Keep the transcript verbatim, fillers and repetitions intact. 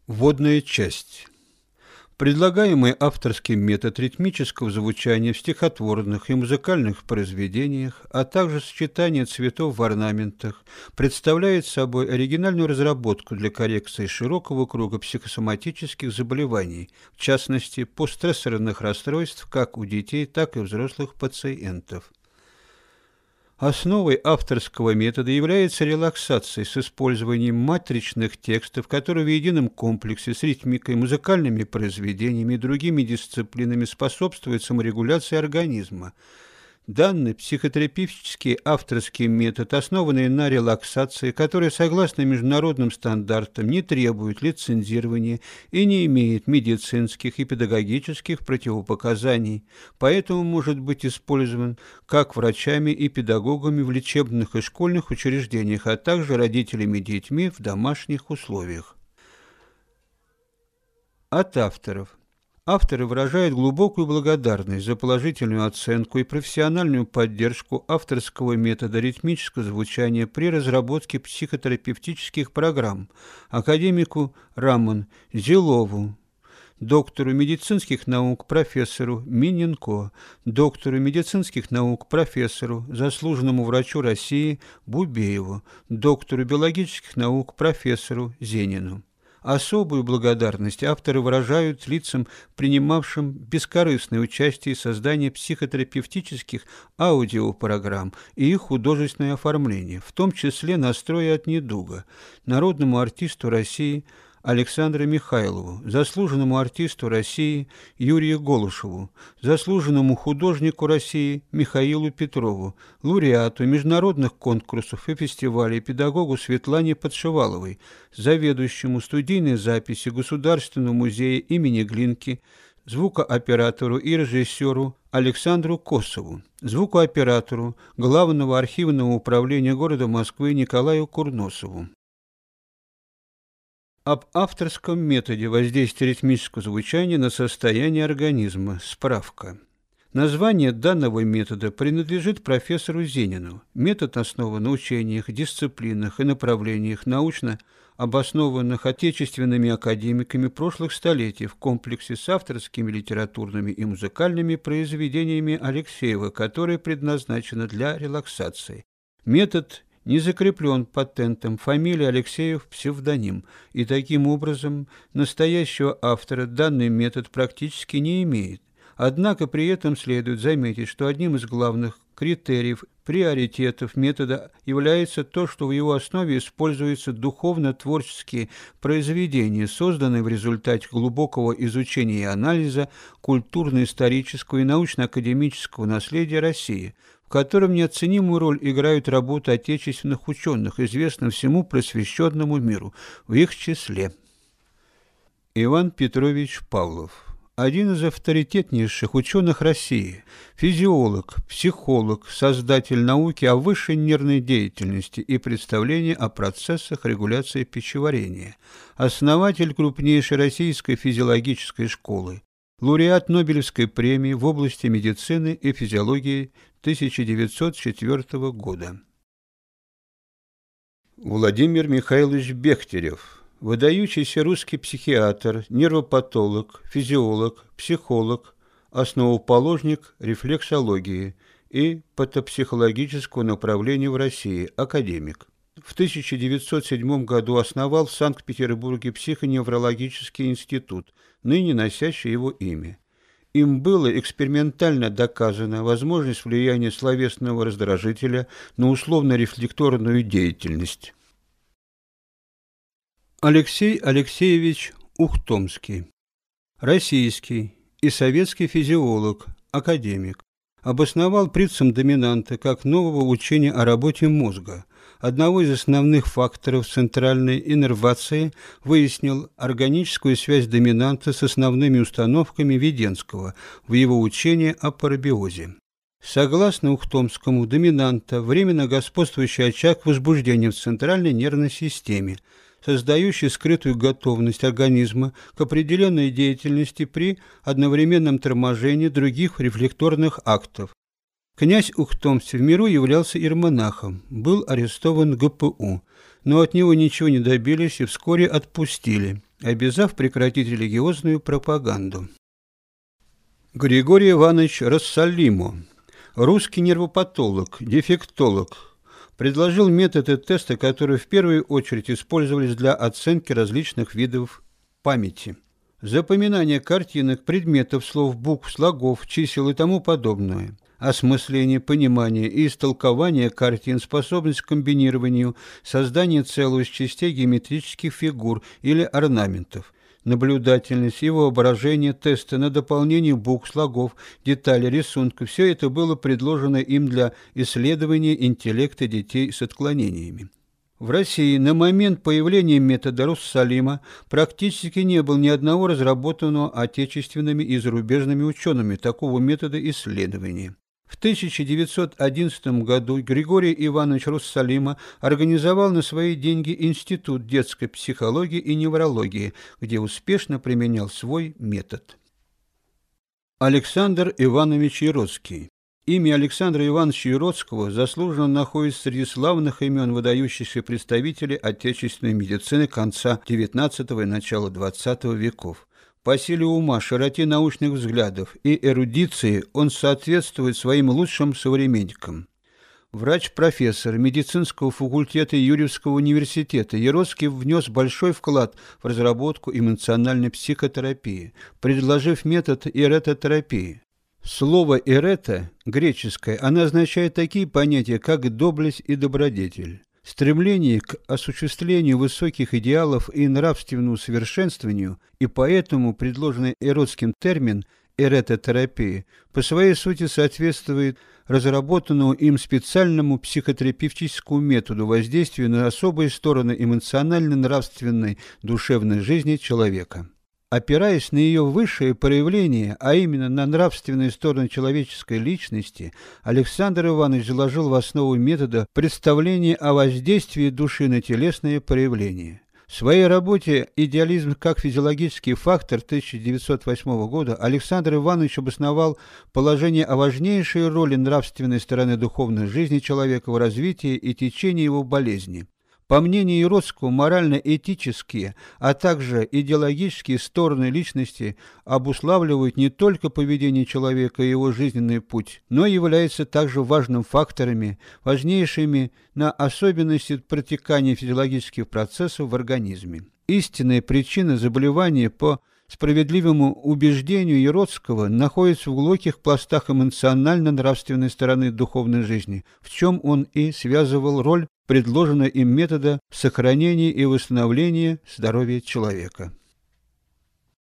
Вводная часть. Предлагаемый авторский метод ритмического звучания в стихотворных и музыкальных произведениях, а также сочетание цветов в орнаментах, представляет собой оригинальную разработку для коррекции широкого круга психосоматических заболеваний, в частности, постстрессорных расстройств как у детей, так и взрослых пациентов. Основой авторского метода является релаксация с использованием матричных текстов, которые в едином комплексе с ритмикой, музыкальными произведениями и другими дисциплинами способствуют саморегуляции организма. Данный психотерапевтический авторский метод, основанный на релаксации, который, согласно международным стандартам, не требует лицензирования и не имеет медицинских и педагогических противопоказаний, поэтому может быть использован как врачами и педагогами в лечебных и школьных учреждениях, а также родителями и детьми в домашних условиях. От авторов. Авторы выражают глубокую благодарность за положительную оценку и профессиональную поддержку авторского метода ритмического звучания при разработке психотерапевтических программ академику Рамон Зилову, доктору медицинских наук профессору Миненко, доктору медицинских наук профессору, заслуженному врачу России Бубееву, доктору биологических наук профессору Зенину. Особую благодарность авторы выражают лицам, принимавшим бескорыстное участие в создании психотерапевтических аудиопрограмм и их художественное оформление, в том числе «Настрой от недуга», народному артисту России Александру Михайлову, заслуженному артисту России Юрию Голышеву, заслуженному художнику России Михаилу Петрову, лауреату международных конкурсов и фестивалей педагогу Светлане Подшиваловой, заведующему студийной записи Государственного музея имени Глинки, звукооператору и режиссеру Александру Косову, звукооператору Главного архивного управления города Москвы Николаю Курносову. Об авторском методе воздействия ритмического звучания на состояние организма. Справка. Название данного метода принадлежит профессору Зенину. Метод основан на учениях, дисциплинах и направлениях, научно обоснованных отечественными академиками прошлых столетий в комплексе с авторскими литературными и музыкальными произведениями Алексеева, которые предназначены для релаксации. Метод не закреплен патентом, фамилия Алексеев – псевдоним, и таким образом настоящего автора данный метод практически не имеет. Однако при этом следует заметить, что одним из главных критериев, приоритетов метода является то, что в его основе используются духовно-творческие произведения, созданные в результате глубокого изучения и анализа культурно-исторического и научно-академического наследия России, в котором неоценимую роль играют работы отечественных ученых, известных всему просвещенному миру, в их числе Иван Петрович Павлов, один из авторитетнейших ученых России, физиолог, психолог, создатель науки о высшей нервной деятельности и представления о процессах регуляции пищеварения, основатель крупнейшей российской физиологической школы, лауреат Нобелевской премии в области медицины и физиологии тысяча девятьсот четвёртого года. Владимир Михайлович Бехтерев, выдающийся русский психиатр, нервопатолог, физиолог, психолог, основоположник рефлексологии и патопсихологического направления в России, академик. В тысяча девятьсот седьмом году основал в Санкт-Петербурге психоневрологический институт, ныне носящий его имя. Им было экспериментально доказана возможность влияния словесного раздражителя на условно-рефлекторную деятельность. Алексей Алексеевич Ухтомский, российский и советский физиолог, академик, обосновал принцип доминанта как нового учения о работе мозга. Одного из основных факторов центральной иннервации выяснил органическую связь доминанта с основными установками Веденского в его учении о парабиозе. Согласно Ухтомскому, доминанта – временно господствующий очаг возбуждения в центральной нервной системе, создающий скрытую готовность организма к определенной деятельности при одновременном торможении других рефлекторных актов. Князь Ухтомский в миру являлся иеромонахом, был арестован гэ пэ у, но от него ничего не добились и вскоре отпустили. обязав прекратить религиозную пропаганду. Григорий Иванович Рассалимо, русский нервопатолог, дефектолог, предложил методы теста, которые в первую очередь использовались для оценки различных видов памяти. Запоминание картинок, предметов, слов, букв, слогов, чисел и тому подобное. Осмысление, понимание и истолкование картин, способность к комбинированию, создание целого из частей геометрических фигур или орнаментов, наблюдательность и воображение теста на дополнение букв, слогов, деталей, рисунков – все это было предложено им для исследования интеллекта детей с отклонениями. В России на момент появления метода Рассалимо практически не было ни одного разработанного отечественными и зарубежными учеными такого метода исследования. В тысяча девятьсот одиннадцатом году Григорий Иванович Рассалимо организовал на свои деньги Институт детской психологии и неврологии, где успешно применял свой метод. Александр Иванович Яроцкий. Имя Александра Ивановича Яроцкого заслуженно находится среди славных имен выдающихся представителей отечественной медицины конца девятнадцатого и начала двадцатого веков. По силе ума, широте научных взглядов и эрудиции он соответствует своим лучшим современникам. Врач-профессор медицинского факультета Юрьевского университета, Яроцкий внес большой вклад в разработку эмоциональной психотерапии, предложив метод эретотерапии. Слово «эрета» греческое, оно означает такие понятия, как доблесть и добродетель. Стремление к осуществлению высоких идеалов и нравственному совершенствованию, и поэтому предложенный Яроцким термин эретотерапии по своей сути соответствует разработанному им специальному психотерапевтическому методу воздействия на особые стороны эмоционально-нравственной душевной жизни человека. Опираясь на ее высшее проявление, а именно на нравственные стороны человеческой личности, Александр Иванович заложил в основу метода представление о воздействии души на телесные проявления. В своей работе «Идеализм как физиологический фактор» тысяча девятьсот восьмого года Александр Иванович обосновал положение о важнейшей роли нравственной стороны духовной жизни человека в развитии и течении его болезни. По мнению Яроцкого, морально-этические, а также идеологические стороны личности обуславливают не только поведение человека и его жизненный путь, но и являются также важными факторами, важнейшими на особенности протекания физиологических процессов в организме. Истинная причина заболевания по справедливому убеждению Яроцкого находится в глубоких пластах эмоционально-нравственной стороны духовной жизни, в чем он и связывал роль предложенного им метода в сохранении и восстановлении здоровья человека.